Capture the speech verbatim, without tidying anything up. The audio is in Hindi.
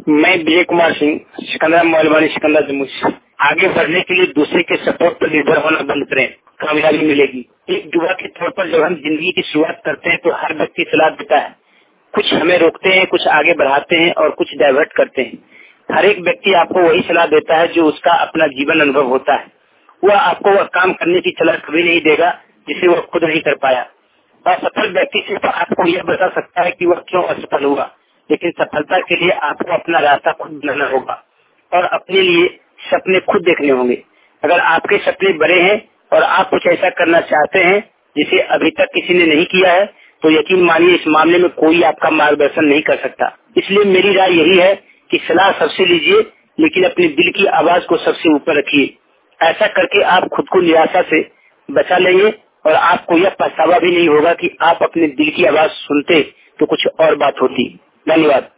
मैं विजय कुमार सिंह, सिकंदरा मोहलवानी, सिकंदरा जम्मू से। आगे बढ़ने के लिए दूसरे के सपोर्ट पर निर्भर होना बंद करें, कामयाबी मिलेगी। एक युवा के तौर पर जब हम जिंदगी की शुरुआत करते हैं तो हर व्यक्ति सलाह देता है, कुछ हमें रोकते हैं, कुछ आगे बढ़ाते हैं और कुछ डाइवर्ट करते हैं। हर एक व्यक्ति आपको वही सलाह देता है जो उसका अपना जीवन अनुभव होता है। वह आपको वह काम करने की सलाह कभी नहीं देगा जिसे वह खुद नहीं कर पाया। असफल व्यक्ति सिर्फ आपको यह बता सकता है कि वह क्यों असफल हुआ, लेकिन सफलता के लिए आपको अपना रास्ता खुद बनाना होगा और अपने लिए सपने खुद देखने होंगे। अगर आपके सपने बड़े हैं और आप कुछ ऐसा करना चाहते हैं जिसे अभी तक किसी ने नहीं किया है, तो यकीन मानिए इस मामले में कोई आपका मार्गदर्शन नहीं कर सकता। इसलिए मेरी राय यही है कि सलाह सबसे लीजिए, लेकिन अपने दिल की आवाज को सबसे ऊपर रखिए। ऐसा करके आप खुद को निराशा से बचा लेंगे और आपको यह पछतावा भी नहीं होगा कि आप अपने दिल की आवाज सुनते तो कुछ और बात होती। धन्यवाद।